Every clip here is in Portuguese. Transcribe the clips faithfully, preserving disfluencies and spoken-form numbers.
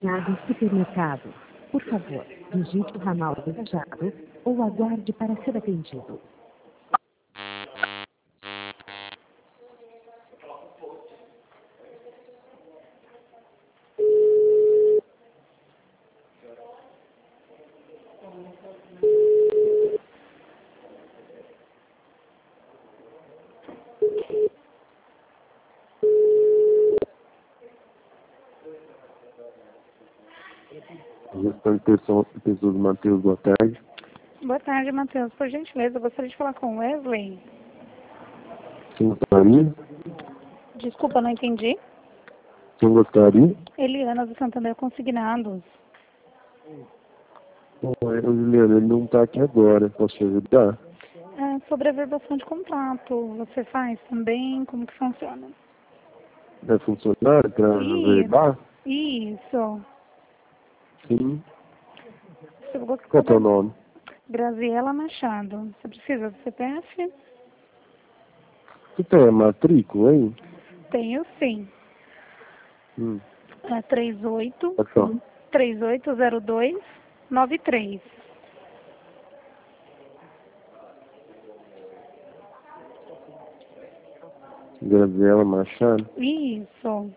Nada supermercado. Por favor, digite o ramal desejado ou aguarde para ser atendido. Gestão de pessoas, pessoas Matheus, boa tarde. Boa tarde, Matheus. Por gentileza, eu gostaria de falar com o Wesley. Quem gostaria? Desculpa, não entendi. Quem gostaria? Eliana do Santander Consignados. Bom, é, o Juliano, ele não está aqui agora. Posso te ajudar? É, sobre a verbação de contrato, você faz também? Como que funciona? É funcionário para verbar? Isso. Sim. Se eu Qual é o teu nome? Graziela Machado. Você precisa do C P F? Você tem a matrícula aí? Tenho sim. Hum. É trinta e oito, Pode falar. trinta e oito zero dois, noventa e três. Graziela Machado? Isso.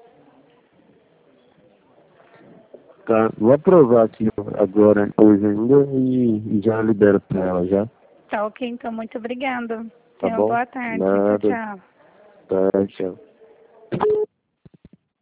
Tá, vou aprovar aqui agora, hoje ainda, e, e já libero para ela já. Tá ok, então. Muito obrigada. Tá Tenha uma bom? boa tarde. Nada. Tchau, tchau. Tá, tchau.